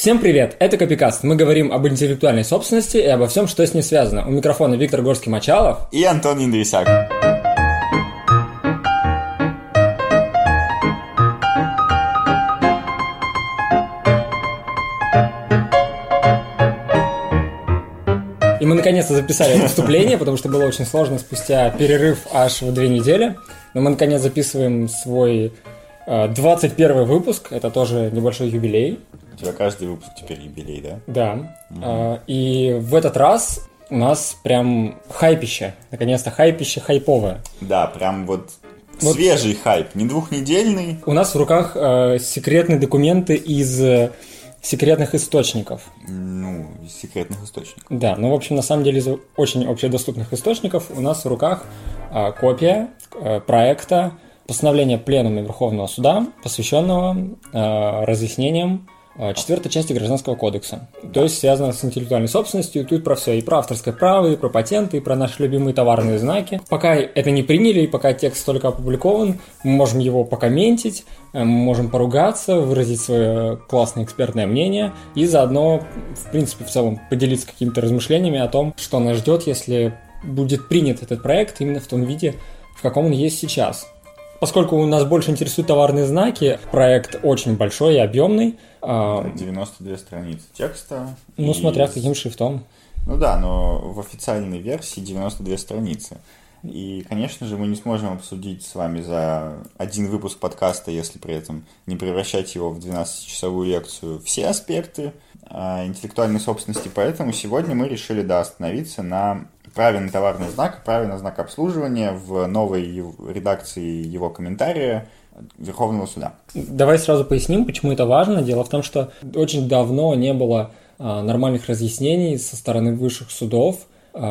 Всем привет, это Копикаст. Мы говорим об интеллектуальной собственности и обо всем, что с ней связано. У микрофона Виктор Горский-Мачалов и Антон Индрисак. И мы наконец-то записали это вступление, потому что было очень сложно спустя перерыв аж в 2 недели. Но мы наконец записываем свой 21 выпуск, это тоже небольшой юбилей. У тебя каждый выпуск теперь юбилей, да? Да. И в этот раз у нас прям хайпище. Наконец-то хайпище хайповое. Да, прям вот свежий хайп, не двухнедельный. У нас в руках секретные документы из секретных источников. Из секретных источников. Да, в общем, на самом деле из очень общедоступных источников у нас в руках копия проекта постановления Пленума Верховного Суда, посвященного разъяснениям 4 части Гражданского кодекса. То есть связано с интеллектуальной собственностью. Тут про все. И про авторское право, и про патенты, и про наши любимые товарные знаки. Пока это не приняли, и пока текст только опубликован, мы можем его покомментить, мы можем поругаться, выразить свое классное экспертное мнение и заодно, в принципе, в целом поделиться какими-то размышлениями о том, что нас ждет, если будет принят этот проект именно в том виде, в каком он есть сейчас. Поскольку нас больше интересуют товарные знаки, проект очень большой и объемный. 92 страницы текста. Смотря каким шрифтом. Но в официальной версии 92 страницы. И, конечно же, мы не сможем обсудить с вами за один выпуск подкаста, если при этом не превращать его в 12-часовую лекцию, все аспекты интеллектуальной собственности. Поэтому сегодня мы решили, остановиться на праве на товарный знак, праве на знак обслуживания в новой редакции его комментария Верховного суда. Давай сразу поясним, почему это важно. Дело в том, что очень давно не было нормальных разъяснений со стороны высших судов.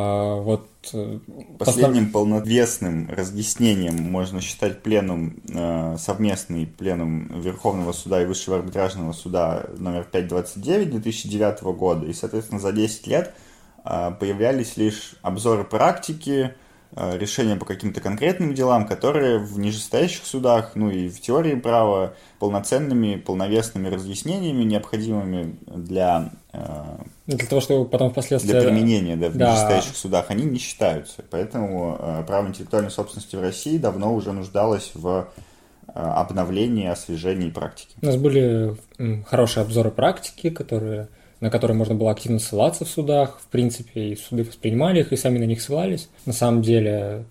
Последним полновесным разъяснением можно считать совместный пленум Верховного суда и Высшего арбитражного суда номер 529 2009 года. И, соответственно, за 10 лет появлялись лишь обзоры практики, решения по каким-то конкретным делам, которые в нижестоящих судах, и в теории права полноценными, полновесными разъяснениями, необходимыми для того, чтобы потом впоследствии для применения в нижестоящих судах, они не считаются. Поэтому право интеллектуальной собственности в России давно уже нуждалось в обновлении, освежении практики. У нас были хорошие обзоры практики, на которые можно было активно ссылаться в судах, в принципе, и суды воспринимали их, и сами на них ссылались. На самом деле,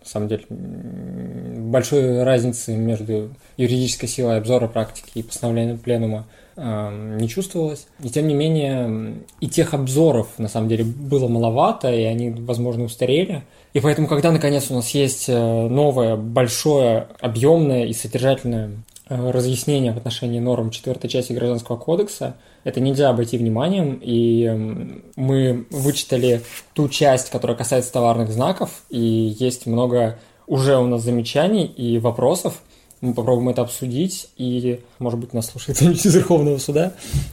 большой разницы между юридической силой обзора практики и постановлением пленума не чувствовалось. И тем не менее, и тех обзоров, на самом деле, было маловато, и они, возможно, устарели. И поэтому, когда, наконец, у нас есть новое, большое, объемное и содержательное разъяснение в отношении норм 4 части Гражданского кодекса, это нельзя обойти вниманием, и мы вычитали ту часть, которая касается товарных знаков, и есть много уже у нас замечаний и вопросов. Мы попробуем это обсудить, и, может быть, нас слушает кто-нибудь из Верховного суда.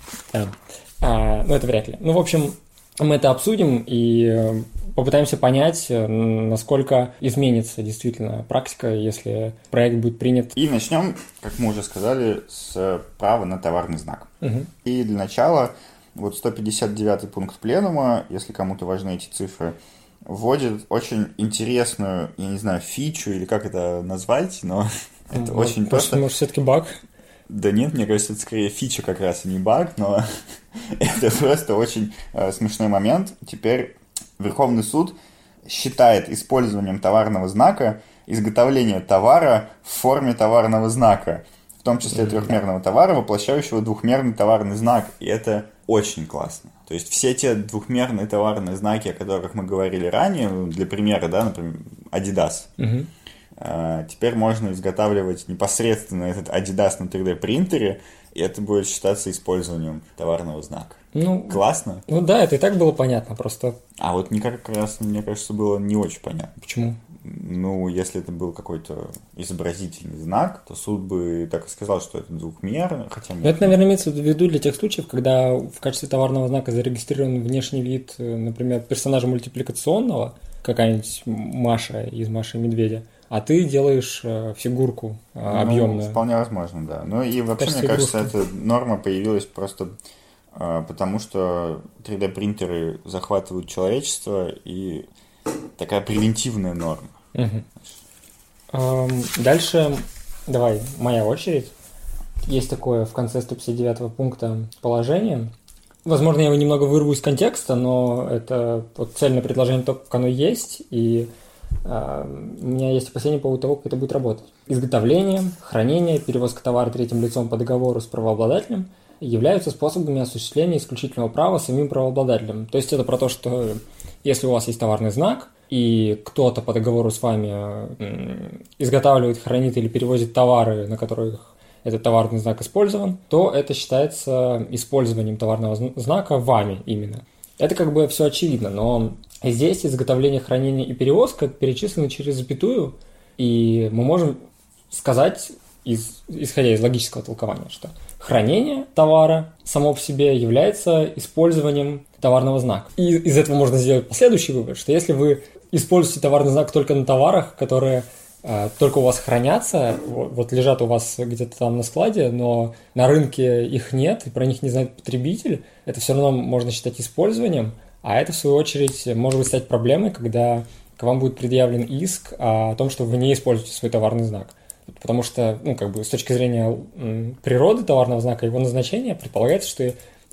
Это вряд ли. В общем, мы это обсудим и попытаемся понять, насколько изменится действительно практика, если проект будет принят. И начнем, как мы уже сказали, с права на товарный знак. Угу. И для начала 159 пункт пленума, если кому-то важны эти цифры, вводит очень интересную, я не знаю, фичу или как это назвать, но это очень просто. Может, все-таки баг? Да нет, мне кажется, это скорее фича как раз, и не баг, но это просто очень смешной момент. Теперь Верховный суд считает использованием товарного знака изготовление товара в форме товарного знака, в том числе трехмерного товара, воплощающего двухмерный товарный знак. И это очень классно. То есть все те двухмерные товарные знаки, о которых мы говорили ранее, для примера, например, Adidas, теперь можно изготавливать непосредственно этот Adidas на 3D принтере, и это будет считаться использованием товарного знака. Классно? Да, это и так было понятно, просто. А вот как раз, мне кажется, было не очень понятно. Почему? Если это был какой-то изобразительный знак, то суд бы так и сказал, что это двухмерный, хотя нет. Это, наверное, имеется в виду для тех случаев, когда в качестве товарного знака зарегистрирован внешний вид, например, персонажа мультипликационного, какая-нибудь Маша из «Маши и Медведя», а ты делаешь фигурку объемную. Вполне возможно, да. И вообще, мне кажется, эта норма появилась просто потому что 3D-принтеры захватывают человечество, и такая превентивная норма. Дальше, давай, моя очередь. Есть такое в конце 159 пункта положение. Возможно, я его немного вырву из контекста, но это вот цельное предложение, то, как оно есть, и у меня есть опасения по поводу того, как это будет работать. Изготовление, хранение, перевозка товара третьим лицом по договору с правообладателем являются способами осуществления исключительного права самим правообладателем. То есть это про то, что если у вас есть товарный знак, и кто-то по договору с вами изготавливает, хранит или перевозит товары, на которых этот товарный знак использован, то это считается использованием товарного знака вами именно. Это как бы все очевидно, но здесь изготовление, хранение и перевозка перечислены через запятую, и мы можем сказать, исходя из логического толкования, что хранение товара само по себе является использованием товарного знака. И из этого можно сделать последующий вывод, что если вы используете товарный знак только на товарах, которые только у вас хранятся, вот лежат у вас где-то там на складе, но на рынке их нет, и про них не знает потребитель, это все равно можно считать использованием, а это, в свою очередь, может стать проблемой, когда к вам будет предъявлен иск о том, что вы не используете свой товарный знак. Потому что, с точки зрения природы товарного знака, его назначения, предполагается, что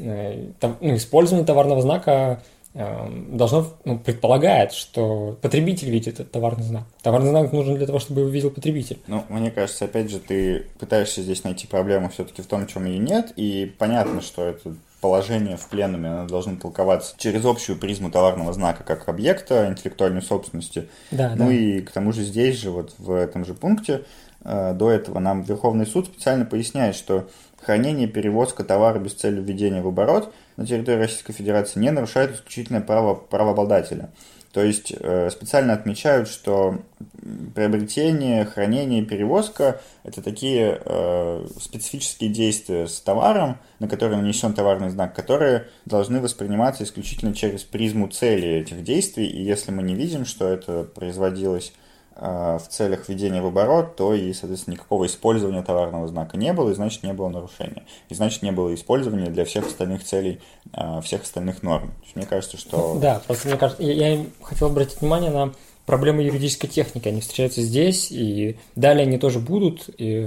использование товарного знака должно предполагает, что потребитель видит этот товарный знак. Товарный знак нужен для того, чтобы его видел потребитель. Мне кажется, опять же, ты пытаешься здесь найти проблему все-таки в том, в чем ее нет, и понятно, что это положение в пленуме, оно должно толковаться через общую призму товарного знака как объекта интеллектуальной собственности. Да. И к тому же здесь же, вот в этом же пункте, до этого нам Верховный суд специально поясняет, что хранение, перевозка товара без цели введения в оборот на территории Российской Федерации не нарушает исключительное право правообладателя. То есть специально отмечают, что приобретение, хранение, перевозка – это такие специфические действия с товаром, на который нанесен товарный знак, которые должны восприниматься исключительно через призму цели этих действий. И если мы не видим, что это производилось в целях введения в оборот, то и, соответственно, никакого использования товарного знака не было, и значит, не было нарушения. И значит, не было использования для всех остальных целей, всех остальных норм. То есть, мне кажется, что... Да, просто мне кажется, я хотел обратить внимание на проблемы юридической техники. Они встречаются здесь, и далее они тоже будут.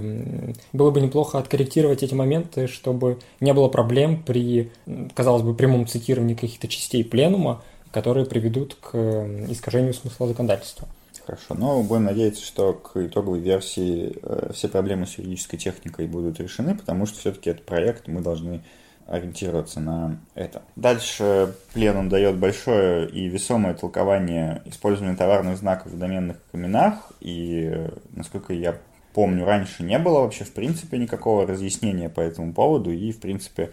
И было бы неплохо откорректировать эти моменты, чтобы не было проблем при, казалось бы, прямом цитировании каких-то частей пленума, которые приведут к искажению смысла законодательства. Хорошо, но будем надеяться, что к итоговой версии все проблемы с юридической техникой будут решены, потому что все-таки это проект, мы должны ориентироваться на это. Дальше пленум дает большое и весомое толкование использования товарных знаков в доменных именах, и, насколько я помню, раньше не было вообще в принципе никакого разъяснения по этому поводу, и в принципе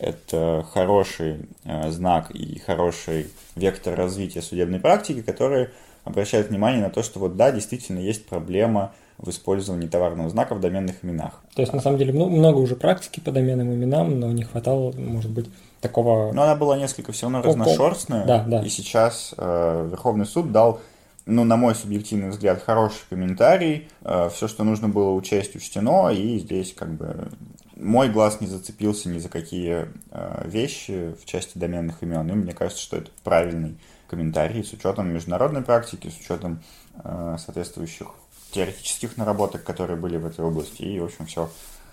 это хороший знак и хороший вектор развития судебной практики, который обращает внимание на то, что действительно есть проблема в использовании товарного знака в доменных именах. То есть, на самом деле, много уже практики по доменным именам, но не хватало, может быть, такого... Но она была несколько все равно разношерстная, да. И сейчас Верховный суд дал, на мой субъективный взгляд, хороший комментарий, все, что нужно было учесть, учтено, и здесь мой глаз не зацепился ни за какие вещи в части доменных имен, и мне кажется, что это правильный комментарий с учетом международной практики, с учетом соответствующих теоретических наработок, которые были в этой области, и, в общем, все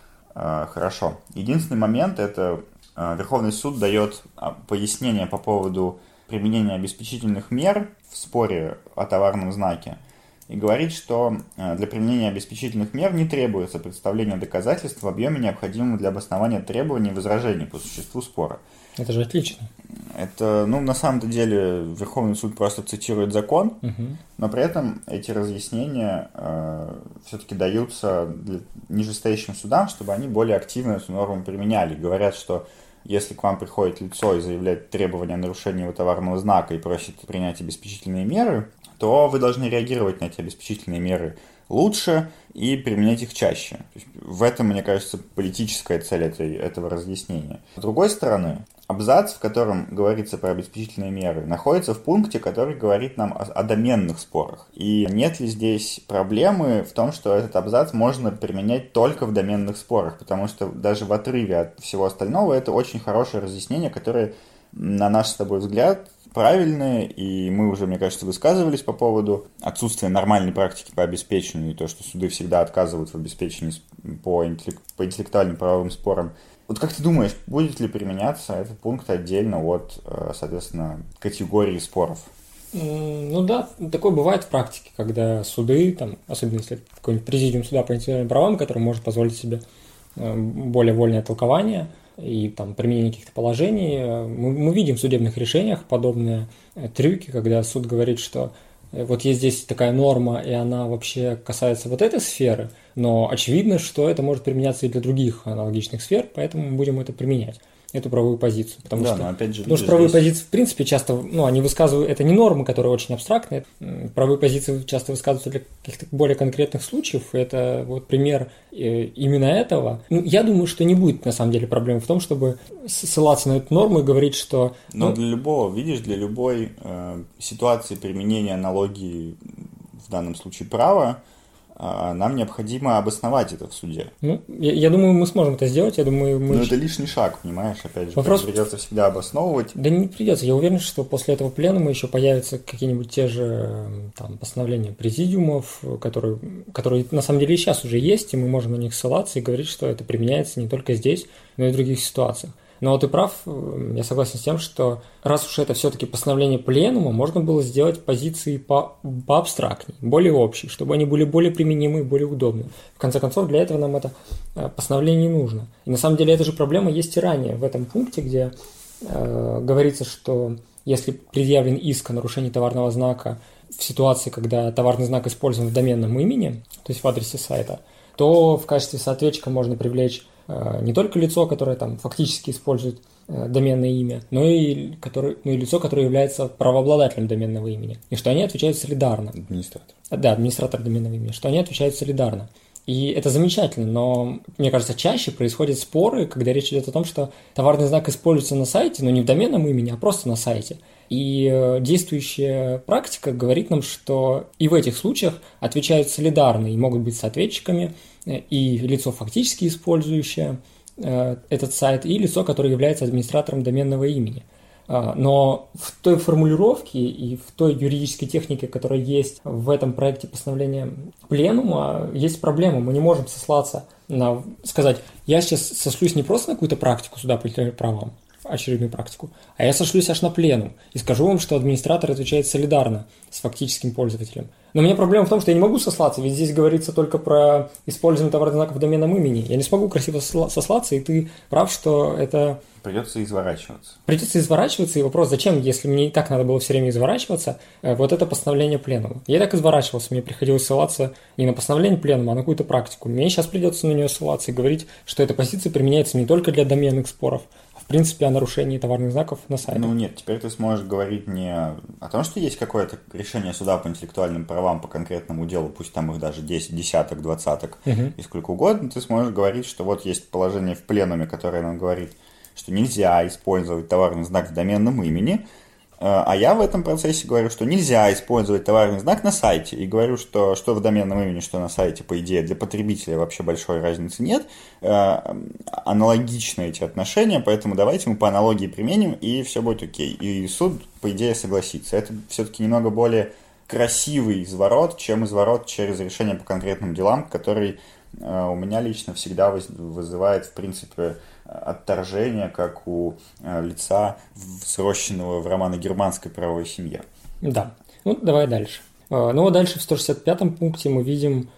хорошо. Единственный момент – это Верховный суд дает пояснение по поводу применения обеспечительных мер в споре о товарном знаке и говорит, что для применения обеспечительных мер не требуется представление доказательств в объеме, необходимого для обоснования требований и возражений по существу спора. Это же отлично. Это, на самом-то деле, Верховный суд просто цитирует закон, но при этом эти разъяснения все-таки даются нижестоящим судам, чтобы они более активно эту норму применяли. Говорят, что если к вам приходит лицо и заявляет требования о нарушении его товарного знака и просит принять обеспечительные меры, то вы должны реагировать на эти обеспечительные меры лучше и применять их чаще. То есть в этом, мне кажется, политическая цель этого разъяснения. С другой стороны, абзац, в котором говорится про обеспечительные меры, находится в пункте, который говорит нам о доменных спорах. И нет ли здесь проблемы в том, что этот абзац можно применять только в доменных спорах, потому что даже в отрыве от всего остального это очень хорошее разъяснение, которое, на наш с тобой взгляд, правильные, и мы уже, мне кажется, высказывались по поводу отсутствия нормальной практики по обеспечению, и то, что суды всегда отказывают в обеспечении по интеллектуальным правовым спорам. Вот как ты думаешь, будет ли применяться этот пункт отдельно от, соответственно, категории споров? Ну да, такое бывает в практике, когда суды, там, особенно если какой-нибудь президиум суда по интеллектуальным правам, который может позволить себе более вольное толкование и там, применение каких-то положений, мы видим в судебных решениях подобные трюки, когда суд говорит, что вот есть здесь такая норма, и она вообще касается вот этой сферы, но очевидно, что это может применяться и для других аналогичных сфер, поэтому мы будем это применять, эту правовую позицию. Потому что правовые позиции, в принципе, часто, они высказывают, это не нормы, которые очень абстрактные, правовые позиции часто высказываются для каких-то более конкретных случаев, и это вот пример именно этого. Я думаю, что не будет, на самом деле, проблемы в том, чтобы ссылаться на эту норму и говорить, что... Но для любой ситуации применения аналогии, в данном случае права, нам необходимо обосновать это в суде. Я думаю, мы сможем это сделать. Но это лишний шаг, понимаешь, опять же. Придется всегда обосновывать. Да не придется. Я уверен, что после этого пленума еще появятся какие-нибудь те же там, постановления президиумов, которые на самом деле и сейчас уже есть, и мы можем на них ссылаться и говорить, что это применяется не только здесь, но и в других ситуациях. Но ты прав, я согласен с тем, что раз уж это все-таки постановление пленума, можно было сделать позиции поабстрактнее, более общие, чтобы они были более применимы и более удобны. В конце концов, для этого нам это постановление не нужно. И на самом деле эта же проблема есть и ранее в этом пункте, где говорится, что если предъявлен иск о нарушении товарного знака в ситуации, когда товарный знак использован в доменном имени, то есть в адресе сайта, то в качестве соответчика можно привлечь не только лицо, которое там фактически использует доменное имя, но и лицо, которое является правообладателем доменного имени. И что они отвечают солидарно. Администратор. Да, администратор доменного имени. Что они отвечают солидарно. И это замечательно, но, мне кажется, чаще происходят споры, когда речь идет о том, что товарный знак используется на сайте, но не в доменном имени, а просто на сайте. И действующая практика говорит нам, что и в этих случаях отвечают солидарно и могут быть соответчиками и лицо, фактически использующее этот сайт, и лицо, которое является администратором доменного имени. Но в той формулировке и в той юридической технике, которая есть в этом проекте постановления пленума, есть проблема. Мы не можем сослаться на... сказать, я сейчас сошлюсь не просто на какую-то практику суда по интеллектуальным правам, очередную практику, а я сошлюсь аж на пленум и скажу вам, что администратор отвечает солидарно с фактическим пользователем. Но у меня проблема в том, что я не могу сослаться, ведь здесь говорится только про использование товарных знаков в доменном имени. Я не смогу красиво сослаться, и ты прав, что это... Придется изворачиваться. И вопрос, зачем, если мне и так надо было все время изворачиваться, вот это постановление пленума. Я и так изворачивался, мне приходилось ссылаться не на постановление пленума, а на какую-то практику. Мне сейчас придется на нее ссылаться и говорить, что эта позиция применяется не только для доменных споров, а в принципе о нарушении товарных знаков на сайте. Нет, теперь ты сможешь говорить не о том, что есть какое-то решение суда по интеллектуальным правам по конкретному делу, пусть там их даже 10, десяток, двадцаток и сколько угодно, ты сможешь говорить, что вот есть положение в пленуме, которое нам говорит, что нельзя использовать товарный знак в доменном имени, а я в этом процессе говорю, что нельзя использовать товарный знак на сайте, и говорю, что в доменном имени, что на сайте, по идее, для потребителя вообще большой разницы нет, аналогичны эти отношения, поэтому давайте мы по аналогии применим, и все будет окей. И суд, по идее, согласится. Это все-таки немного более красивый изворот, чем изворот через решение по конкретным делам, который у меня лично всегда вызывает, в принципе, отторжение, как у лица, срощенного в романо-германской правовой семье. Да. Давай дальше. Дальше в 165-м пункте мы видим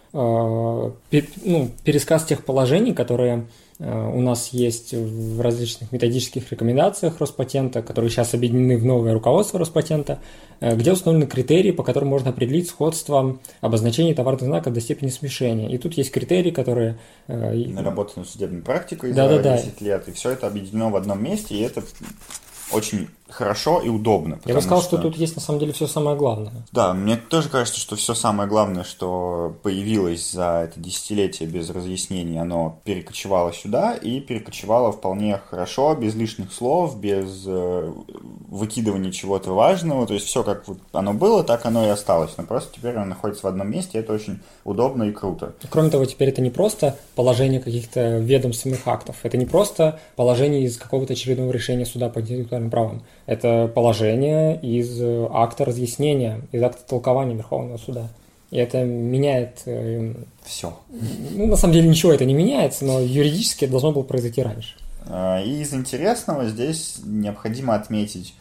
пересказ тех положений, которые у нас есть в различных методических рекомендациях Роспатента, которые сейчас объединены в новое руководство Роспатента, где установлены критерии, по которым можно определить сходство обозначений товарных знаков до степени смешения. И тут есть критерии, которые... Наработаны судебной практикой за 10 лет, и все это объединено в одном месте, и это очень хорошо и удобно. Я бы сказал, что тут есть на самом деле все самое главное. Да, мне тоже кажется, что все самое главное, что появилось за это десятилетие без разъяснений, оно перекочевало сюда и перекочевало вполне хорошо, без лишних слов, без выкидывания чего-то важного. То есть все как вот оно было, так оно и осталось. Но просто теперь оно находится в одном месте, и это очень удобно и круто. Кроме того, теперь это не просто положение каких-то ведомственных актов, это не просто положение из какого-то очередного решения суда по интеллектуальным правам. Это положение из акта разъяснения, из акта толкования Верховного суда. И это меняет... Все. Ну, на самом деле ничего это не меняется, но юридически это должно было произойти раньше. И из интересного здесь необходимо отметить,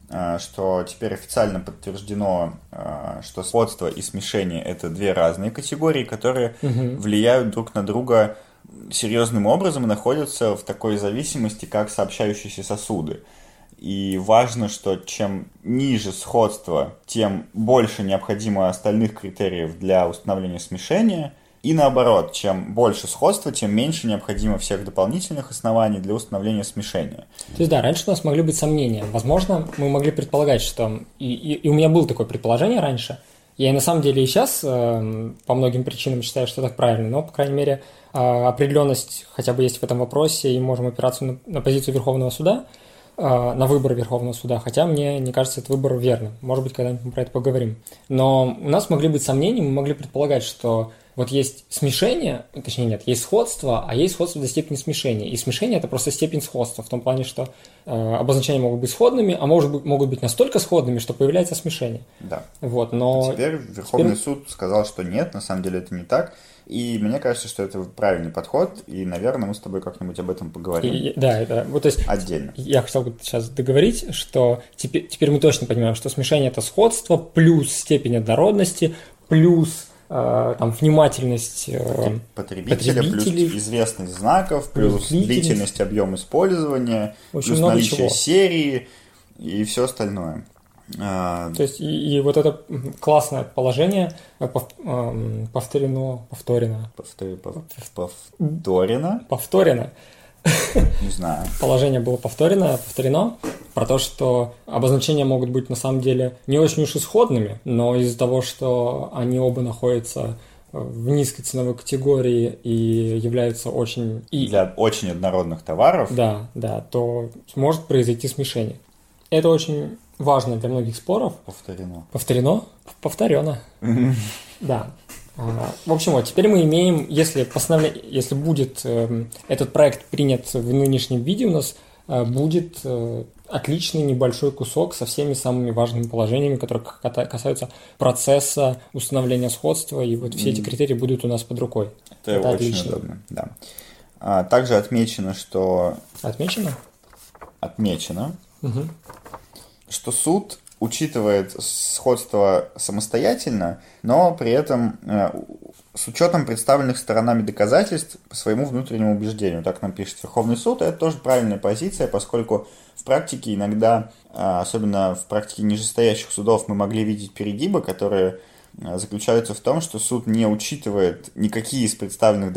что теперь официально подтверждено, что сходство и смешение – это две разные категории, которые влияют друг на друга серьезным образом и находятся в такой зависимости, как сообщающиеся сосуды. И важно, что чем ниже сходство, тем больше необходимо остальных критериев для установления смешения. И наоборот, чем больше сходства, тем меньше необходимо всех дополнительных оснований для установления смешения. То есть да, раньше у нас могли быть сомнения. Возможно, мы могли предполагать, что... И у меня было такое предположение раньше. Я и на самом деле и сейчас по многим причинам считаю, что так правильно. Но, по крайней мере, определенность хотя бы есть в этом вопросе, и можем опираться на позицию Верховного суда, на выбор Верховного суда, хотя мне не кажется этот выбор верным. Может быть, когда-нибудь мы про это поговорим. Но у нас могли быть сомнения, мы могли предполагать, что вот есть смешение, точнее нет, есть сходство, а есть сходство до степени смешения. И смешение – это просто степень сходства, в том плане, что обозначения могут быть сходными, а могут быть настолько сходными, что появляется смешение. Да. Вот, но... Теперь Верховный суд сказал, что нет, на самом деле это не так. И мне кажется, что это правильный подход, и, наверное, мы с тобой как-нибудь об этом поговорим. Да, это вот, то есть отдельно. Я хотел бы сейчас договорить, что теперь мы точно понимаем, что смешение – это сходство плюс степень однородности, плюс там, внимательность потребителя, плюс известность знаков, плюс длительность, объем использования, плюс наличие серии и все остальное. То есть и вот это классное положение повторено. Не знаю. Положение было повторено про то, что обозначения могут быть на самом деле не очень уж исходными, но из-за того, что они оба находятся в низкой ценовой категории и являются очень... Для очень однородных товаров. Да, то может произойти смешение. Это очень важно для многих споров. Повторено? Да. В общем, вот теперь мы имеем, если будет этот проект принят в нынешнем виде, у нас будет отличный небольшой кусок со всеми самыми важными положениями, которые касаются процесса установления сходства, и вот все эти критерии будут у нас под рукой. Это очень отлично. Удобно, да. Также отмечено, что... Отмечено, что суд учитывает сходство самостоятельно, но при этом с учетом представленных сторонами доказательств по своему внутреннему убеждению. Так нам пишет Верховный суд, и это тоже правильная позиция, поскольку в практике иногда, особенно в практике нижестоящих судов, мы могли видеть перегибы, которые заключаются в том, что суд не учитывает никакие из представленных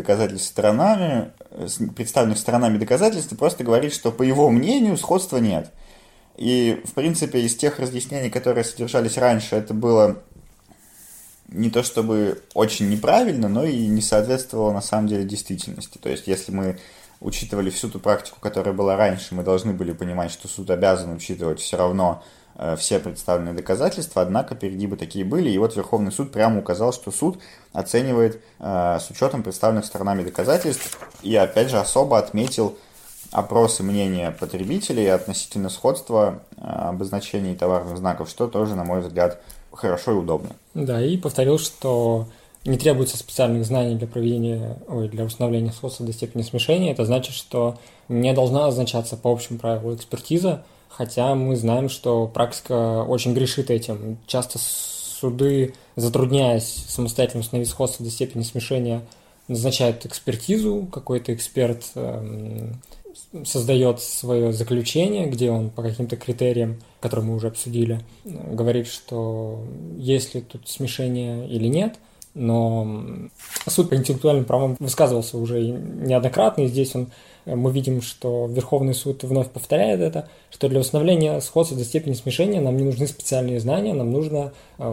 сторонами доказательств, и просто говорит, что по его мнению сходства нет. И, в принципе, из тех разъяснений, которые содержались раньше, это было не то чтобы очень неправильно, но и не соответствовало на самом деле действительности. То есть, если мы учитывали всю ту практику, которая была раньше, мы должны были понимать, что суд обязан учитывать все равно все представленные доказательства, однако перегибы такие были, и вот Верховный суд прямо указал, что суд оценивает с учетом представленных сторонами доказательств, и опять же особо отметил опросы мнения потребителей относительно сходства обозначений товарных знаков, что тоже, на мой взгляд, хорошо и удобно. Да, и повторил, что не требуется специальных знаний для установления сходства до степени смешения. Это значит, что не должна означаться по общему правилу экспертиза, хотя мы знаем, что практика очень грешит этим. Часто суды, затрудняясь самостоятельно установить сходство до степени смешения, назначают экспертизу, какой-то эксперт создает свое заключение, где он по каким-то критериям, которые мы уже обсудили, говорит, что есть ли тут смешение или нет, но суд по интеллектуальным правам высказывался уже неоднократно, и здесь он мы видим, что Верховный суд вновь повторяет это, что для установления сходства до степени смешения нам не нужны специальные знания, нам нужно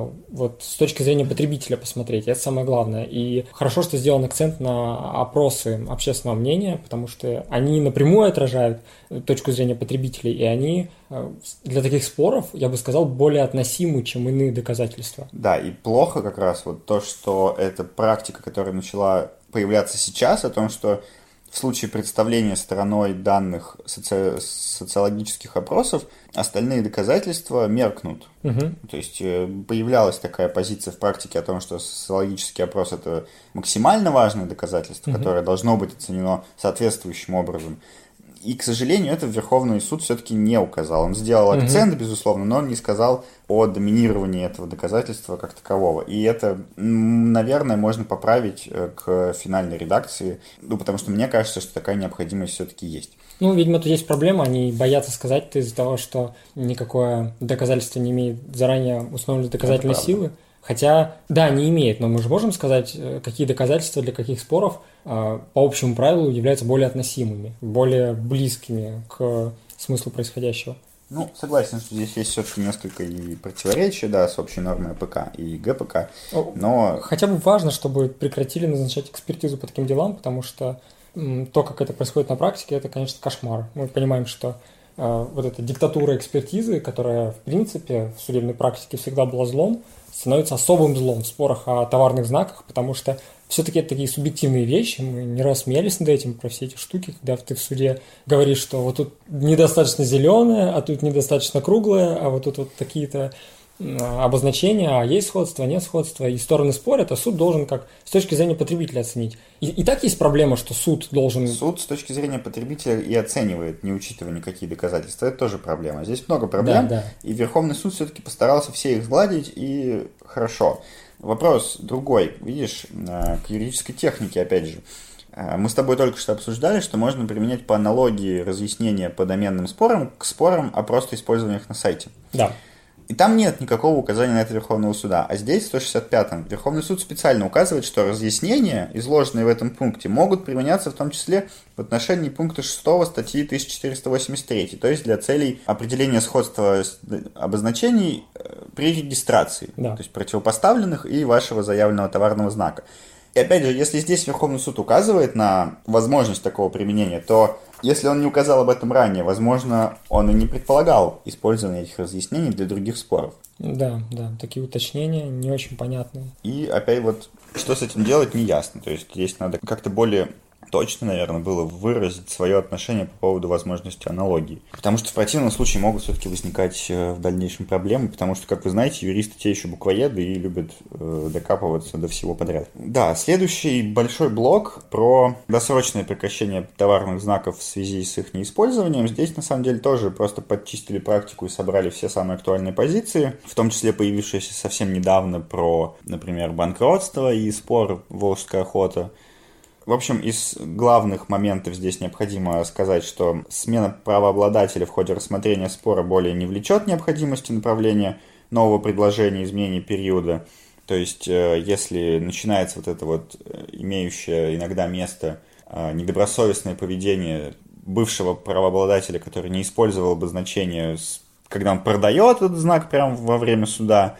вот с точки зрения потребителя посмотреть, это самое главное. И хорошо, что сделан акцент на опросы общественного мнения, потому что они напрямую отражают точку зрения потребителей, и они для таких споров, я бы сказал, более относимы, чем иные доказательства. Да, и плохо как раз вот то, что эта практика, которая начала появляться сейчас, о том, что в случае представления стороной данных социологических опросов остальные доказательства меркнут. То есть появлялась такая позиция в практике о том, что социологический опрос – это максимально важное доказательство, которое должно быть оценено соответствующим образом. И, к сожалению, это Верховный суд все-таки не указал. Он сделал акцент, безусловно, но он не сказал о доминировании этого доказательства как такового. И это, наверное, можно поправить к финальной редакции, потому что мне кажется, что такая необходимость все-таки есть. Ну, видимо, тут есть проблема, они боятся сказать это из-за того, что никакое доказательство не имеет заранее установленной доказательной силы. Хотя, да, не имеет, но мы же можем сказать, какие доказательства для каких споров по общему правилу являются более относимыми, более близкими к смыслу происходящего. Ну, согласен, что здесь есть все-таки несколько и противоречий, да, с общей нормой АПК и ГПК, но... Хотя бы важно, чтобы прекратили назначать экспертизу по таким делам, потому что то, как это происходит на практике, это, конечно, кошмар. Мы понимаем, что вот эта диктатура экспертизы, которая, в принципе, в судебной практике всегда была злом, становится особым злом в спорах о товарных знаках, потому что все-таки это такие субъективные вещи. Мы не раз смеялись над этим, про все эти штуки, когда ты в суде говоришь, что вот тут недостаточно зеленое, а тут недостаточно круглое, а вот тут вот такие-то обозначения, а есть сходство, нет сходства, и стороны спорят, а суд должен как с точки зрения потребителя оценить. И так есть проблема, что суд должен... Суд с точки зрения потребителя и оценивает, не учитывая никакие доказательства. Это тоже проблема. Здесь много проблем, да. И Верховный суд все-таки постарался все их сгладить, и хорошо. Вопрос другой. Видишь, к юридической технике, опять же. Мы с тобой только что обсуждали, что можно применять по аналогии разъяснения по доменным спорам к спорам о просто использовании их на сайте. Да. И там нет никакого указания на это Верховного суда. А здесь, в 165-м, Верховный суд специально указывает, что разъяснения, изложенные в этом пункте, могут применяться в том числе в отношении пункта 6 статьи 1483, то есть для целей определения сходства обозначений при регистрации, да. То есть противопоставленных и вашего заявленного товарного знака. И опять же, если здесь Верховный суд указывает на возможность такого применения, то если он не указал об этом ранее, возможно, он и не предполагал использование этих разъяснений для других споров. Да, такие уточнения не очень понятные. И опять вот, что с этим делать, не ясно. То есть здесь надо как-то более точно, наверное, было выразить свое отношение по поводу возможности аналогии. Потому что в противном случае могут все-таки возникать в дальнейшем проблемы, потому что, как вы знаете, юристы те еще буквоеды и любят докапываться до всего подряд. Да, следующий большой блок про досрочное прекращение товарных знаков в связи с их неиспользованием. Здесь, на самом деле, тоже просто подчистили практику и собрали все самые актуальные позиции, в том числе появившиеся совсем недавно про, например, банкротство и спор «Волжская охота». В общем, из главных моментов здесь необходимо сказать, что смена правообладателя в ходе рассмотрения спора более не влечет необходимости направления нового предложения, изменения периода. То есть, если начинается вот это вот имеющее иногда место недобросовестное поведение бывшего правообладателя, который не использовал обозначение, когда он продает этот знак прямо во время суда,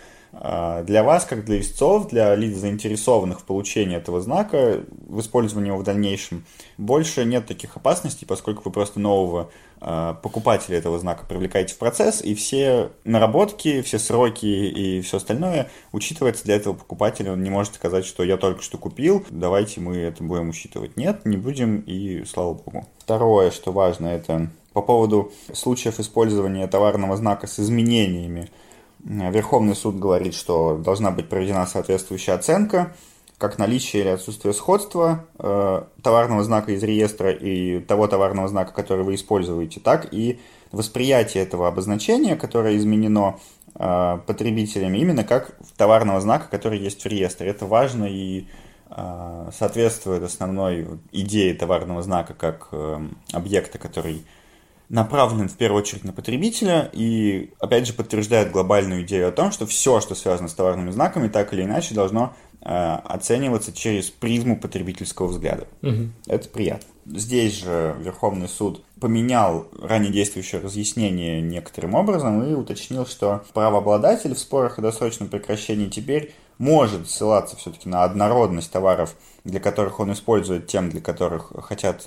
для вас, как для истцов, для лиц, заинтересованных в получении этого знака, в использовании его в дальнейшем, больше нет таких опасностей, поскольку вы просто нового покупателя этого знака привлекаете в процесс, и все наработки, все сроки и все остальное учитывается для этого покупателя. Он не может сказать, что я только что купил, давайте мы это будем учитывать. Нет, не будем, и слава богу. Второе, что важно, это по поводу случаев использования товарного знака с изменениями. Верховный суд говорит, что должна быть проведена соответствующая оценка, как наличие или отсутствие сходства товарного знака из реестра и того товарного знака, который вы используете, так и восприятие этого обозначения, которое изменено потребителями, именно как товарного знака, который есть в реестре. Это важно и соответствует основной идее товарного знака как объекта, который направлен в первую очередь на потребителя и, опять же, подтверждает глобальную идею о том, что все, что связано с товарными знаками, так или иначе должно оцениваться через призму потребительского взгляда. Это приятно. Здесь же Верховный суд поменял ранее действующее разъяснение некоторым образом и уточнил, что правообладатель в спорах о досрочном прекращении теперь может ссылаться все-таки на однородность товаров, для которых он использует тем, для которых хотят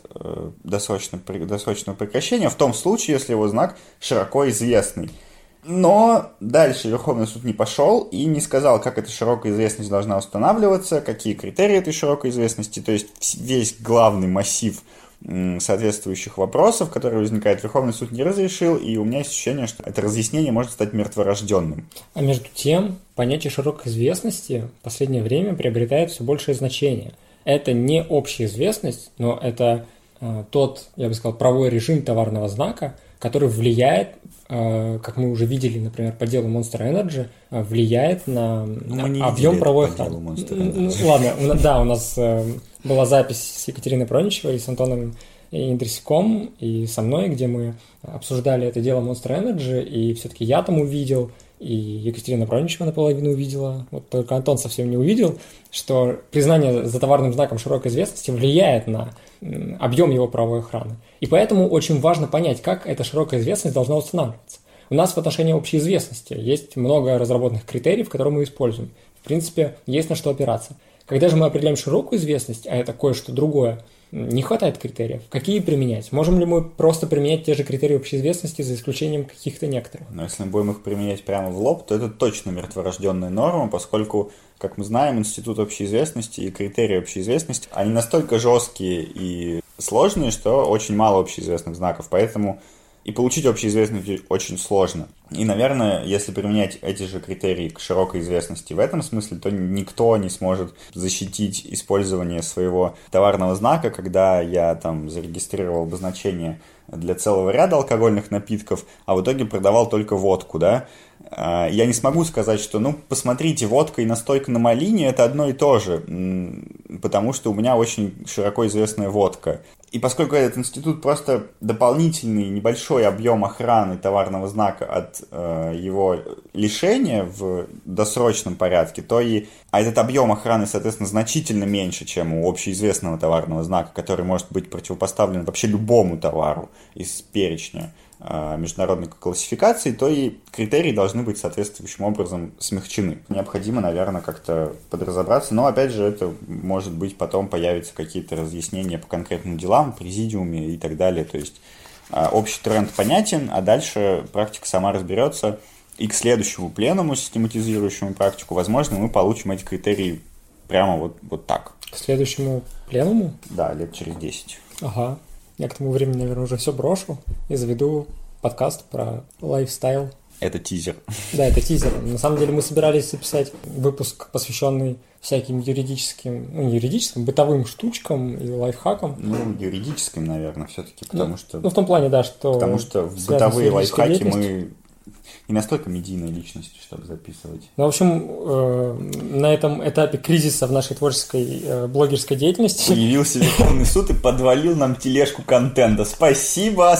досрочного прекращения, в том случае, если его знак широко известный. Но дальше Верховный суд не пошел и не сказал, как эта широкая известность должна устанавливаться, какие критерии этой широкой известности, то есть весь главный массив соответствующих вопросов, которые возникают, Верховный суд не разрешил, и у меня есть ощущение, что это разъяснение может стать мертворожденным. А между тем, понятие широкой известности в последнее время приобретает все большее значение. Это не общая известность, но это тот, я бы сказал, правовой режим товарного знака, который влияет, как мы уже видели, например, по делу Monster Energy, влияет на объем правовой охраны. Ладно, да, у нас была запись с Екатериной Проничевой, с Антоном Индрисяком и со мной, где мы обсуждали это дело Monster Energy, и все-таки я там увидел, и Екатерина Проничева наполовину увидела, вот только Антон совсем не увидел, что признание за товарным знаком широкой известности влияет на объем его правовой охраны. И поэтому очень важно понять, как эта широкая известность должна устанавливаться. У нас в отношении общей известности есть много разработанных критериев, которые мы используем. В принципе, есть на что опираться. Когда же мы определяем широкую известность, а это кое-что другое, не хватает критериев. Какие применять? Можем ли мы просто применять те же критерии общей известности за исключением каких-то некоторых? Но если мы будем их применять прямо в лоб, то это точно мертворожденная норма, поскольку, как мы знаем, институт общей известности и критерии общей известности, они настолько жесткие и сложные, что очень мало общеизвестных знаков, поэтому и получить общеизвестность очень сложно. И, наверное, если применять эти же критерии к широкой известности в этом смысле, то никто не сможет защитить использование своего товарного знака, когда я там зарегистрировал обозначение для целого ряда алкогольных напитков, а в итоге продавал только водку, да? Я не смогу сказать, что, посмотрите, водка и настойка на малине – это одно и то же, потому что у меня очень широко известная водка. И поскольку этот институт просто дополнительный небольшой объем охраны товарного знака от его лишения в досрочном порядке, а этот объем охраны, соответственно, значительно меньше, чем у общеизвестного товарного знака, который может быть противопоставлен вообще любому товару из перечня международной классификации, то и критерии должны быть соответствующим образом смягчены. Необходимо, наверное, как-то подразобраться, но, опять же, это, может быть, потом появятся какие-то разъяснения по конкретным делам, президиуме и так далее. То есть общий тренд понятен, а дальше практика сама разберется. И к следующему пленуму, систематизирующему практику, возможно, мы получим эти критерии прямо вот так. К следующему пленуму? Да, лет через 10. Ага. Я к тому времени, наверное, уже все брошу и заведу подкаст про лайфстайл. Это тизер. Да, это тизер. На самом деле мы собирались записать выпуск, посвященный всяким юридическим, бытовым штучкам и лайфхакам. Юридическим, наверное, все-таки, потому что... в том плане, да, что... Потому что в бытовые лайфхаки мы не настолько медийные личности, чтобы записывать. В общем, на этом этапе кризиса в нашей творческой блогерской деятельности... Явился Верховный суд и подвалил нам тележку контента. Спасибо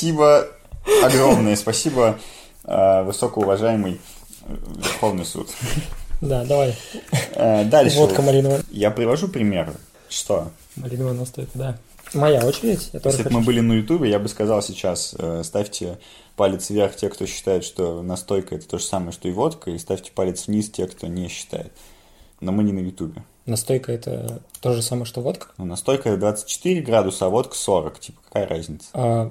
огромное, спасибо, высокоуважаемый Верховный суд. Да, давай. Дальше. Водка малиновая. Я привожу примеры. Что? Малиновая настойка, да. Моя очередь. Если бы мы были на Ютубе, я бы сказал сейчас, ставьте палец вверх те, кто считает, что настойка – это то же самое, что и водка, и ставьте палец вниз те, кто не считает. Но мы не на Ютубе. Настойка – это то же самое, что водка? Настойка – 24 градуса, а водка – 40. Какая разница?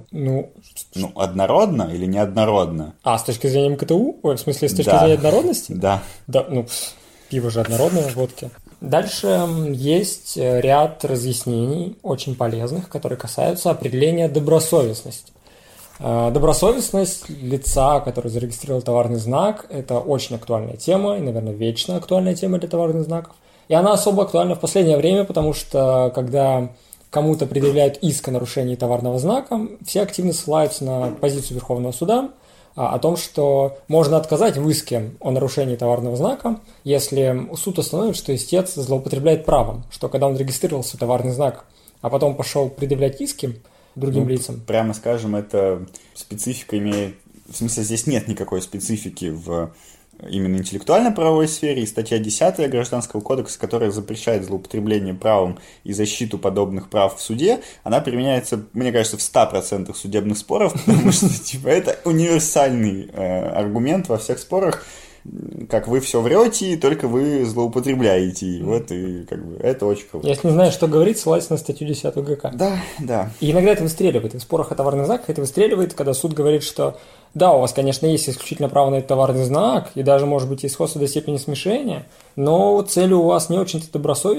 Однородно или неоднородно? С точки зрения МКТУ? Ой, в смысле, с точки зрения однородности? Да. Да, пиво же однородное в водке. Дальше есть ряд разъяснений, очень полезных, которые касаются определения добросовестности. Добросовестность лица, который зарегистрировал товарный знак, это очень актуальная тема, и, наверное, вечно актуальная тема для товарных знаков. И она особо актуальна в последнее время, потому что, когда кому-то предъявляют иск о нарушении товарного знака, все активно ссылаются на позицию Верховного суда о том, что можно отказать в иске о нарушении товарного знака, если суд установит, что истец злоупотребляет правом, что когда он регистрировал свой товарный знак, а потом пошел предъявлять иски другим лицам. Прямо скажем, это специфика имеет... В смысле, здесь нет никакой специфики в именно интеллектуально-правовой сфере, и статья 10 Гражданского кодекса, которая запрещает злоупотребление правом и защиту подобных прав в суде, она применяется, мне кажется, в 100% судебных споров, потому что это универсальный аргумент во всех спорах, как вы все врете, только вы злоупотребляете. И это очень круто. Если не знаешь, что говорить, ссылайся на статью 10 ГК. Да. И иногда это выстреливает. И в спорах о товарных знаках это выстреливает, когда суд говорит, что да, у вас, конечно, есть исключительно право на этот товарный знак, и даже, может быть, и сходство до степени смешения, но цель у вас не очень-то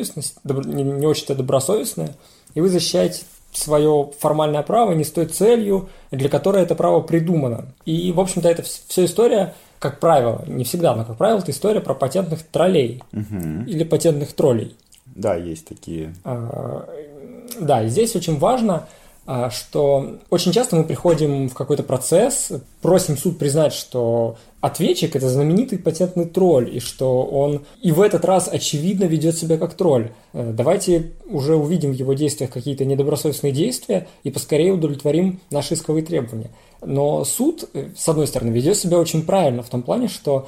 добросовестная, и вы защищаете свое формальное право не с той целью, для которой это право придумано. И, в общем-то, это вся история, как правило, не всегда, но, как правило, это история про патентных троллей или патентных троллей. Да, есть такие. Да, и здесь очень важно, что очень часто мы приходим в какой-то процесс, просим суд признать, что ответчик – это знаменитый патентный тролль, и что он и в этот раз очевидно ведет себя как тролль. Давайте уже увидим в его действиях какие-то недобросовестные действия и поскорее удовлетворим наши исковые требования. Но суд, с одной стороны, ведет себя очень правильно в том плане, что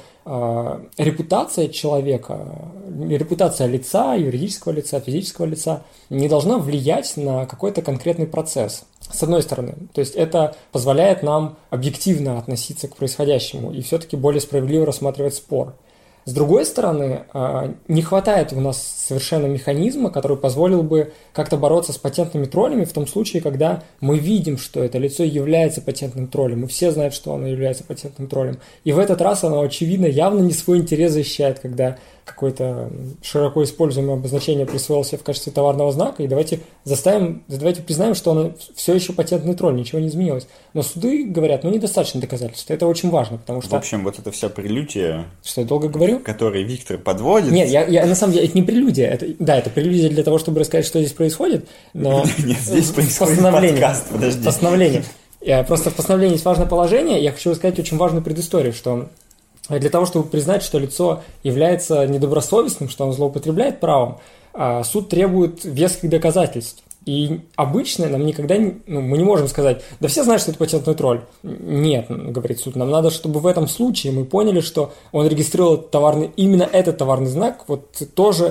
репутация человека, репутация лица, юридического лица, физического лица не должна влиять на какой-то конкретный процесс. С одной стороны, то есть это позволяет нам объективно относиться к происходящему и все-таки более справедливо рассматривать спор. С другой стороны, не хватает у нас совершенно механизма, который позволил бы как-то бороться с патентными троллями в том случае, когда мы видим, что это лицо является патентным троллем, и все знают, что оно является патентным троллем. И в этот раз оно, очевидно, явно не свой интерес защищает, когда какое-то широко используемое обозначение присвоил себе в качестве товарного знака, и давайте признаем, что оно все еще патентный тролль, ничего не изменилось. Но суды говорят, недостаточно доказательств. Это очень важно, потому что... В общем, вот эта вся прелюдия... Что, я долго говорю? Который Виктор подводит... Нет, я на самом деле, это не прелюдия. Это прелюдия для того, чтобы рассказать, что здесь происходит, но... Нет, здесь происходит подкаст, подожди. Постановление. Просто в постановлении есть важное положение, я хочу рассказать очень важную предысторию, что для того, чтобы признать, что лицо является недобросовестным, что он злоупотребляет правом, суд требует веских доказательств. И обычно нам никогда мы не можем сказать, да все знают, что это патентный тролль. Нет, говорит суд, нам надо, чтобы в этом случае мы поняли, что он регистрировал именно этот товарный знак, вот тоже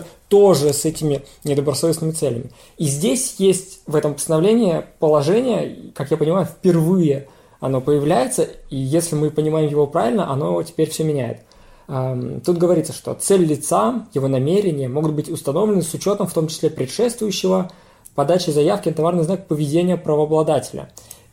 с этими недобросовестными целями. И здесь есть в этом постановлении положение, как я понимаю, впервые оно появляется, и если мы понимаем его правильно, оно теперь все меняет. Тут говорится, что цель лица, его намерения могут быть установлены с учетом в том числе предшествующего подачи заявки на товарный знак поведения правообладателя.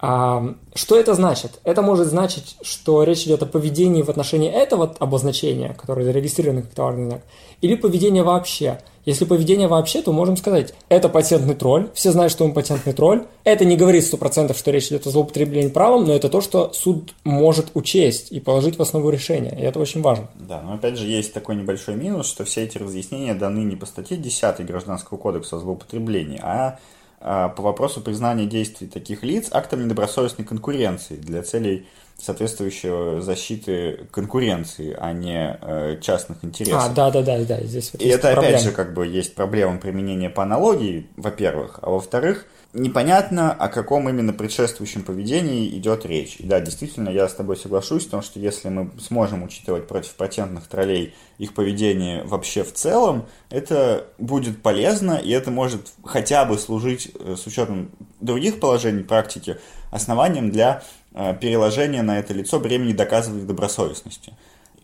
Что это значит? Это может значить, что речь идет о поведении в отношении этого обозначения, которое зарегистрировано как товарный знак, или поведение вообще. Если поведение вообще, то можем сказать, это патентный тролль, все знают, что он патентный тролль. Это не говорит 100%, что речь идет о злоупотреблении правом, но это то, что суд может учесть и положить в основу решения, и это очень важно. Да, но опять же есть такой небольшой минус, что все эти разъяснения даны не по статье 10 Гражданского кодекса о злоупотреблении, а по вопросу признания действий таких лиц актом недобросовестной конкуренции для целей соответствующей защиты конкуренции, а не частных интересов. Да, здесь вот и это проблема. Опять же есть проблема применения по аналогии, во-первых, а во-вторых, непонятно, о каком именно предшествующем поведении идет речь. И да, действительно, я с тобой соглашусь, потому что если мы сможем учитывать против патентных троллей их поведение вообще в целом, это будет полезно, и это может хотя бы служить, с учетом других положений практики, основанием для переложения на это лицо бремени доказывания добросовестности.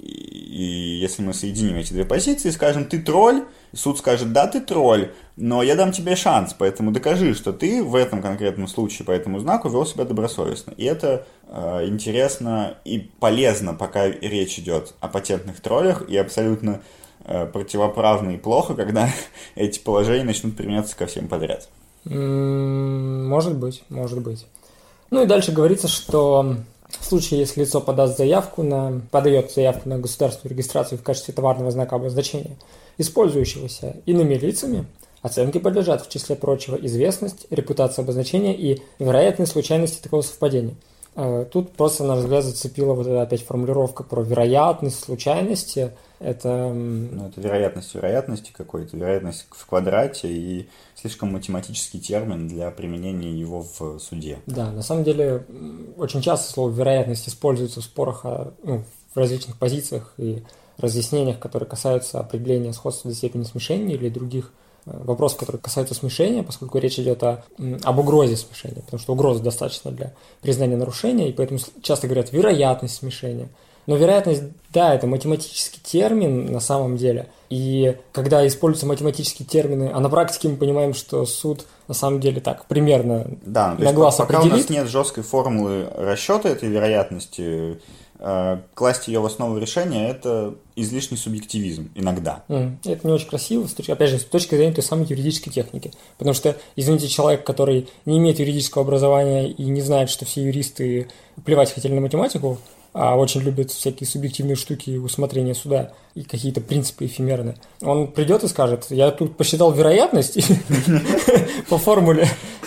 И если мы соединим эти две позиции, скажем, ты тролль, суд скажет, да, ты тролль, но я дам тебе шанс, поэтому докажи, что ты в этом конкретном случае по этому знаку вел себя добросовестно. И это интересно и полезно, пока речь идет о патентных троллях, и абсолютно противоправно и плохо, когда эти положения начнут применяться ко всем подряд. Может быть. Ну и дальше говорится, что в случае, если лицо подает заявку на государственную регистрацию в качестве товарного знака обозначения, использующегося иными лицами, оценке подлежат, в числе прочего, известность, репутация обозначения и вероятность случайности такого совпадения. Тут просто, на наш взгляд, зацепила вот эта опять формулировка про вероятность случайности. Это вероятность вероятности какой-то, вероятность в квадрате и слишком математический термин для применения его в суде. Да, на самом деле очень часто слово «вероятность» используется в спорах, в в различных позициях и разъяснениях, которые касаются определения сходства до степени смешения или других вопросов, которые касаются смешения, поскольку речь идет об угрозе смешения, потому что угрозы достаточно для признания нарушения, и поэтому часто говорят вероятность смешения. Но вероятность, да, это математический термин на самом деле. И когда используются математические термины, а на практике мы понимаем, что суд на самом деле так примерно на глаз определит. Пока у нас нет жесткой формулы расчета этой вероятности, класть ее в основу решения – это излишний субъективизм иногда. Это не очень красиво, опять же, с точки зрения той самой юридической техники. Потому что, извините, человек, который не имеет юридического образования и не знает, что все юристы плевать хотели на математику, а очень любит всякие субъективные штуки усмотрения суда и какие-то принципы эфемерные. Он придет и скажет: я тут посчитал вероятность по формуле.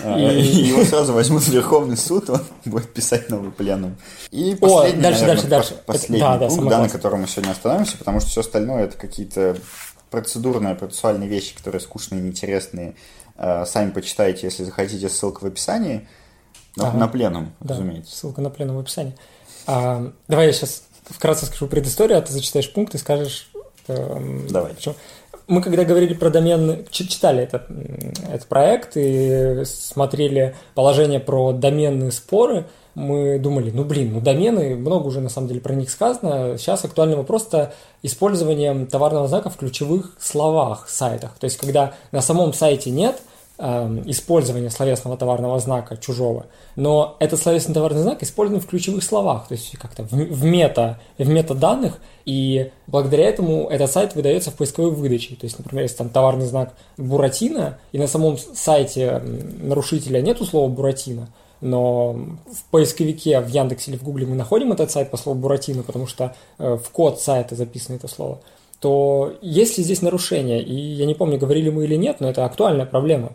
Его сразу возьмут в Верховный суд, он будет писать новый пленум. И последний пункт, на котором мы сегодня остановимся, потому что все остальное это какие-то процедурные, процессуальные вещи, которые скучные и неинтересные. Сами почитайте, если захотите, ссылка в описании. На пленум, разумеется. Ссылка на пленум в описании. Давай я сейчас вкратце скажу предысторию, а ты зачитаешь пункт и скажешь... Давай. Почему. Мы когда говорили про доменные... Читали этот проект и смотрели положение про доменные споры, мы думали, домены, много уже на самом деле про них сказано. Сейчас актуальный вопрос – это использование товарного знака в ключевых словах в сайтах. То есть, когда на самом сайте нет использования словесного товарного знака чужого, но этот словесный товарный знак использован в ключевых словах, то есть как-то в метаданных, и благодаря этому этот сайт выдается в поисковой выдаче. То есть, например, если там товарный знак Буратино, и на самом сайте нарушителя нету слова Буратино, но в поисковике в Яндексе или в Гугле мы находим этот сайт по слову Буратино, потому что в код сайта записано это слово, то есть ли здесь нарушение? И я не помню, говорили мы или нет, но это актуальная проблема.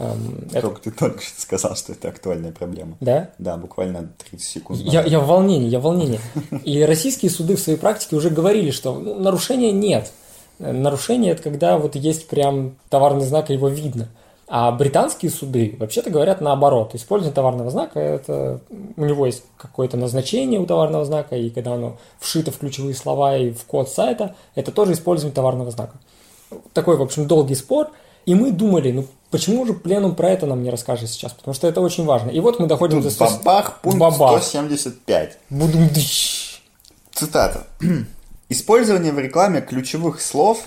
Ты только что сказал, что это актуальная проблема. Да? Да, буквально 30 секунд. Я в волнении. И российские суды в своей практике уже говорили, что нарушения нет. Нарушение – это когда вот есть прям товарный знак, и его видно. А британские суды вообще-то говорят наоборот. Использование товарного знака, это у него есть какое-то назначение у товарного знака, и когда оно вшито в ключевые слова и в код сайта, это тоже использование товарного знака. Такой, в общем, долгий спор. И мы думали, почему же пленум про это нам не расскажет сейчас? Потому что это очень важно. И вот мы доходим до... Пункт 175. Цитата. Использование в рекламе ключевых слов...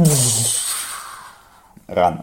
Рано.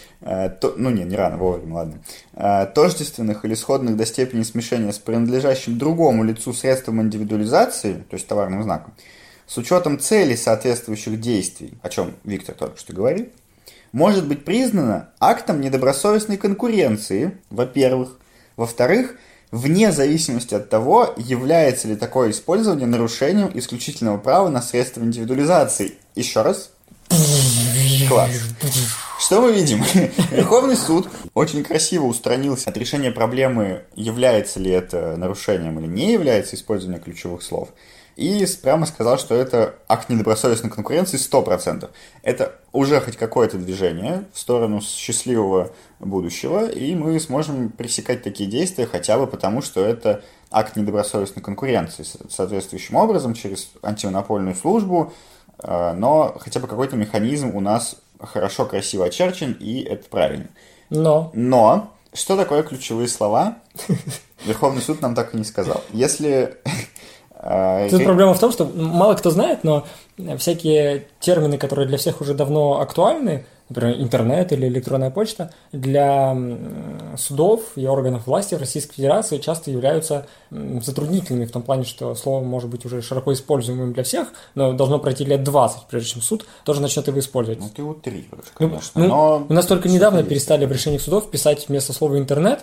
Не рано, вовремя, ладно. Тождественных или сходных до степени смешения с принадлежащим другому лицу средством индивидуализации, то есть товарным знаком, с учетом целей соответствующих действий, о чем Виктор только что говорил, может быть признано актом недобросовестной конкуренции, во-первых. Во-вторых, вне зависимости от того, является ли такое использование нарушением исключительного права на средства индивидуализации. Еще раз. Класс. Что мы видим? Верховный суд очень красиво устранился от решения проблемы, является ли это нарушением или не является использование ключевых слов. И прямо сказал, что это акт недобросовестной конкуренции 100%. Это уже хоть какое-то движение в сторону счастливого будущего, и мы сможем пресекать такие действия хотя бы потому, что это акт недобросовестной конкуренции соответствующим образом через антимонопольную службу, но хотя бы какой-то механизм у нас хорошо, красиво очерчен, и это правильно. Но что такое ключевые слова? Верховный суд нам так и не сказал. Если... Тут проблема в том, что мало кто знает, но всякие термины, которые для всех уже давно актуальны, например, интернет или электронная почта, для судов и органов власти в Российской Федерации часто являются затруднительными в том плане, что слово может быть уже широко используемым для всех, но должно пройти лет 20, прежде чем суд тоже начнет его использовать. Ты утрируешь, конечно. У нас только недавно перестали в решениях судов писать вместо слова «интернет»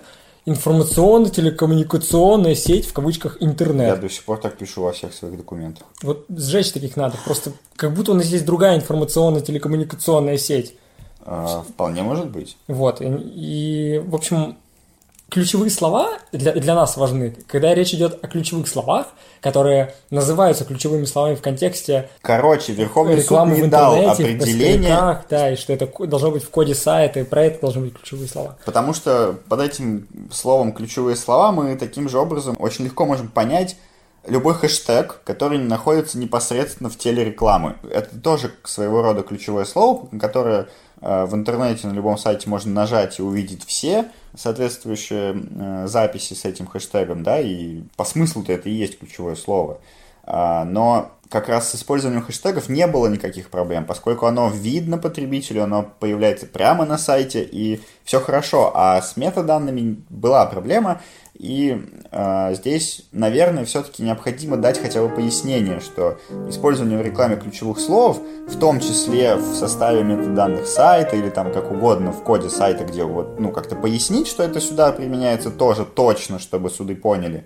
информационно-телекоммуникационная сеть, в кавычках, интернет. Я до сих пор так пишу во всех своих документах. Вот сжечь таких надо, просто как будто у нас есть другая информационно-телекоммуникационная сеть. Вполне может быть. Вот, и в общем, ключевые слова для нас важны, когда речь идет о ключевых словах, которые называются ключевыми словами в контексте Верховный суд не дал определение. Да, и что это должно быть в коде сайта, и про это должны быть ключевые слова. Потому что под этим словом ключевые слова мы таким же образом очень легко можем понять, любой хэштег, который находится непосредственно в теле рекламы. Это тоже своего рода ключевое слово, которое в интернете на любом сайте можно нажать и увидеть все соответствующие записи с этим хэштегом, да, и по смыслу-то это и есть ключевое слово. Но как раз с использованием хэштегов не было никаких проблем, поскольку оно видно потребителю, оно появляется прямо на сайте, и все хорошо. А с метаданными была проблема, и здесь, наверное, все-таки необходимо дать хотя бы пояснение, что использование в рекламе ключевых слов, в том числе в составе метаданных сайта или там как угодно в коде сайта, где вот, ну, как-то пояснить, что это сюда применяется тоже точно, чтобы суды поняли,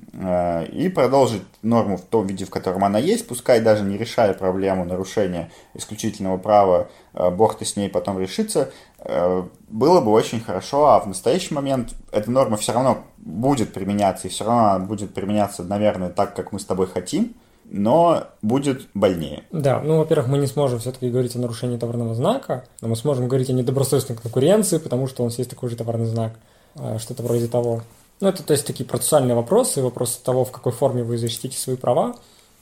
и продолжить норму в том виде, в котором она есть, пускай даже не решая проблему нарушения исключительного права, бог-то с ней потом решится, было бы очень хорошо, а в настоящий момент эта норма все равно будет применяться, и все равно она будет применяться, наверное, так, как мы с тобой хотим, но будет больнее. Да, ну, во-первых, мы не сможем все-таки говорить о нарушении товарного знака, но мы сможем говорить о недобросовестной конкуренции, потому что у нас есть такой же товарный знак, что-то вроде того. Ну, это, то есть, такие процессуальные вопросы, вопросы того, в какой форме вы защитите свои права.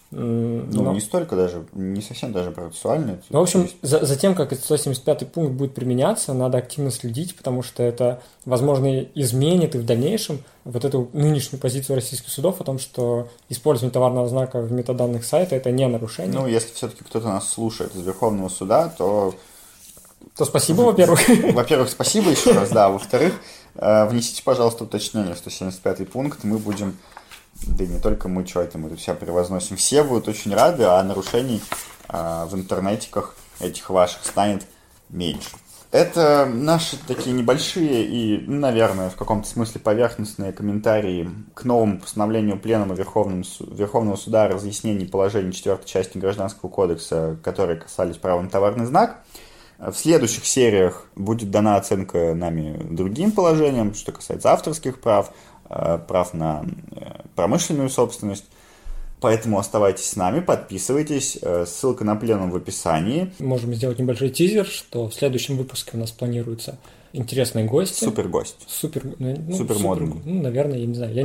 Ну, не столько даже, не совсем даже процессуальные. В общем, за тем, как этот 175-й пункт будет применяться, надо активно следить, потому что это, возможно, изменит и в дальнейшем вот эту нынешнюю позицию российских судов о том, что использование товарного знака в метаданных сайта – это не нарушение. Ну, если все-таки кто-то нас слушает из Верховного суда, то спасибо, во-первых. Во-первых, спасибо еще раз, да. Во-вторых, внесите, пожалуйста, уточнение в 175-й пункт. Мы будем, да и не только мы, что это, мы тут все превозносим. Все будут очень рады, а нарушений в интернетиках этих ваших станет меньше. Это наши такие небольшие и, наверное, в каком-то смысле поверхностные комментарии к новому постановлению Пленума Верховного суда о разъяснении положений 4 части Гражданского кодекса, которые касались права на товарный знак. В следующих сериях будет дана оценка нами другим положениям, что касается авторских прав, прав на промышленную собственность. Поэтому оставайтесь с нами, подписывайтесь. Ссылка на пленум в описании. Можем сделать небольшой тизер, что в следующем выпуске у нас планируются интересные гости. Супер гость. Супер модный. Ну, наверное, я не знаю.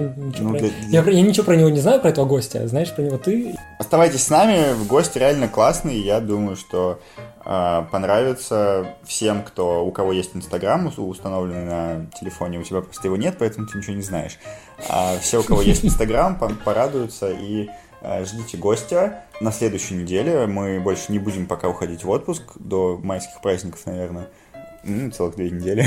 Я ничего про него не знаю, про этого гостя. Знаешь про него ты? Оставайтесь с нами. Гость реально классный. Я думаю, что понравится всем, у кого есть Инстаграм установленный на телефоне. У тебя просто его нет, поэтому ты ничего не знаешь. А все, у кого есть Инстаграм, порадуются и ждите гостя на следующей неделе. Мы больше не будем пока уходить в отпуск до майских праздников, наверное. Целых 2 недели.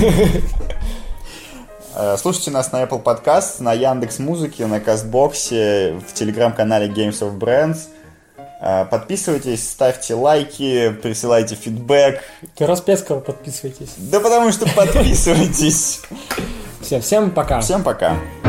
Слушайте нас на Apple Podcast, на Яндекс.Музыке, на Кастбоксе, в телеграм-канале Games of Brands. Подписывайтесь, ставьте лайки, присылайте фидбэк. Ты раз 5 сказал, подписывайтесь. Да потому что подписывайтесь. Всем пока. Всем пока.